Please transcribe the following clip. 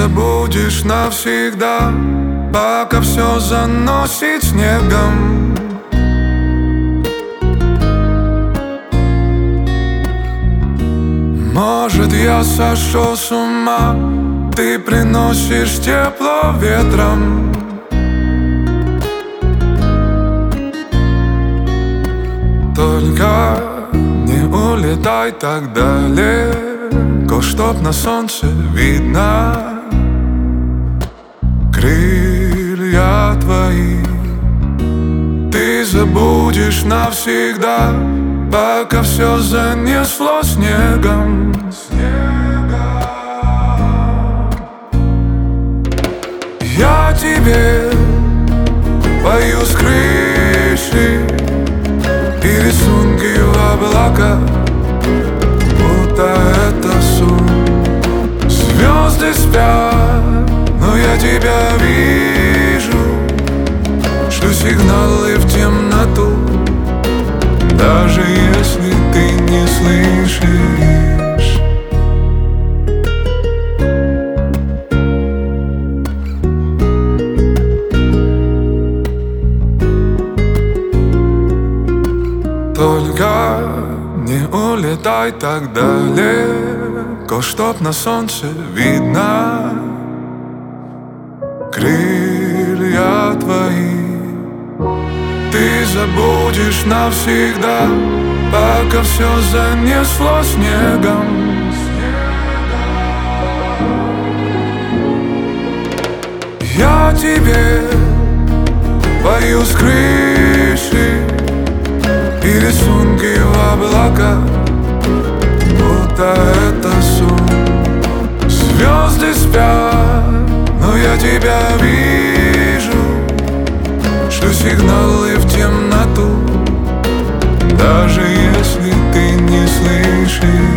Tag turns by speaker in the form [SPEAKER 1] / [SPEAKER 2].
[SPEAKER 1] забудешь навсегда, пока все заносит снегом. Может, я сошел с ума, ты приносишь тепло ветром. Только не улетай так далеко, чтоб на солнце видно крылья твои. Ты забудешь навсегда, пока все занесло снегом. Я тебе пою с крыши и рисунки в облаках, будто это сон. Звезды спят, но я тебя вижу, шлю сигналы в темноту, даже если ты не слышишь. Только не улетай так далеко, чтоб на солнце видно крылья твои. Ты забудешь навсегда, пока все занесло снегом. Я тебе пою с крыши и рисунки в облаках, будто это сон. Звезды спят, но я тебя вижу, шлю сигналы в темноту, даже если ты не слышишь.